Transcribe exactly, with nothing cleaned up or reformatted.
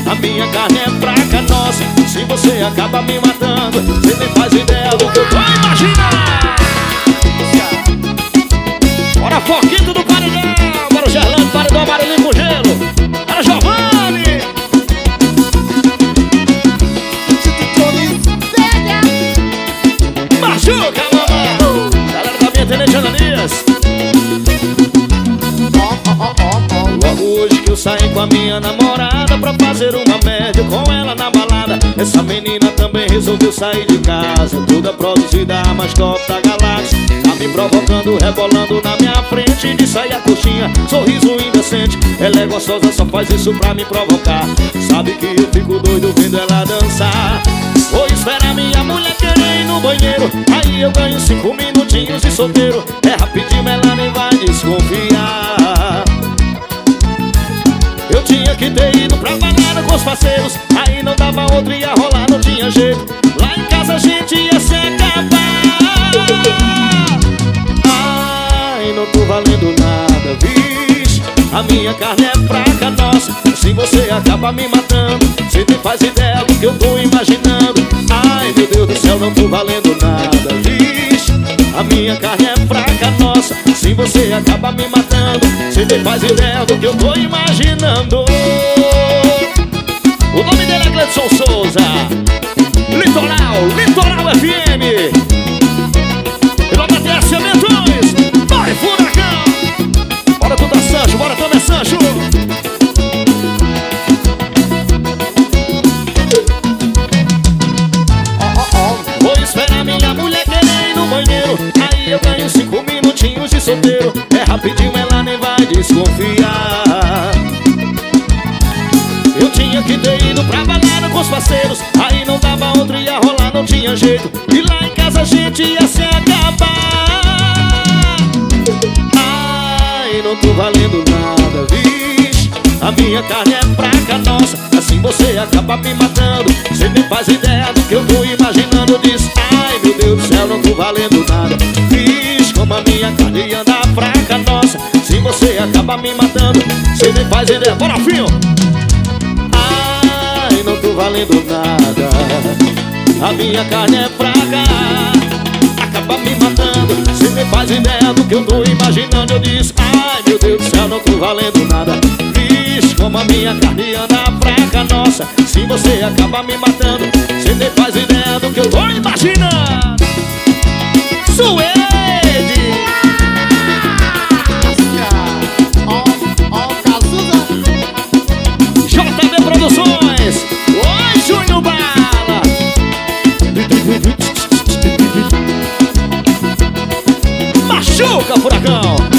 A minha carne é fraca, nossa, se você acaba me matando, você nem faz ideia do que eu tô imaginando. Bora Foquito do Paredão, bora o Gerlando, Paredão amarelinho com gelo. Bora Giovanni. Machuca, mamãe. Galera da minha Tenente Ananias. Logo hoje que eu saí com a minha namorada pra fazer uma média com ela na balada. Essa menina também resolveu sair de casa, toda produzida, a mais top da galáxia. Tá me provocando, rebolando na minha frente, de sair a coxinha, sorriso indecente. Ela é gostosa, só faz isso pra me provocar. Sabe que eu fico doido vendo ela dançar. Vou esperar minha mulher querer ir no banheiro, aí eu ganho cinco minutinhos de solteiro. É rapidinho, ela nem vai desconfiar. Eu tinha que ter ido pra balada com os parceiros, aí não dava outro, ia rolar, não tinha jeito. Lá em casa a gente ia se acabar. Ai, não tô valendo nada, vixe. A minha carne é fraca, nossa, assim você acaba me matando. Você nem faz ideia do que eu tô imaginando. Ai, meu Deus do céu, não tô valendo nada, vixe. A minha carne é fraca, nossa, assim você acaba me matando. Você nem faz ideia do que eu tô imaginando. O nome dele é Gleidson Souza. Litoral, Litoral F M. E lá da T S Cementos. Vai, furacão. Bora toda Sancho, bora toda Sancho. Vou esperar minha mulher querer ir no banheiro, aí eu ganho cinco minutinhos de solteiro. É rapidinho, ela nem vai desconfiar. Eu tinha que ter ido pra balada com os parceiros, aí não dava outro, ia rolar, não tinha jeito. E lá em casa a gente ia se acabar. Ai, não tô valendo nada, vixe. A minha carne é fraca, nossa, assim você acaba me matando. Você nem faz ideia do que eu tô imaginando. Diz, ai meu Deus do céu, não tô valendo nada, vixe. Como a minha carne anda fraca, nossa, se você acaba me matando, você nem faz ideia. Bora, filho! Ai, não tô valendo nada. A minha carne é fraca, acaba me matando. Você nem faz ideia do que eu tô imaginando. Eu disse, ai meu Deus do céu, não tô valendo nada, vixe. Como a minha carne anda fraca, nossa, se você acaba me matando, você nem faz ideia do que eu tô imaginando. Suede! J B Produções. Oi, Júnior Bala. Machuca, furacão.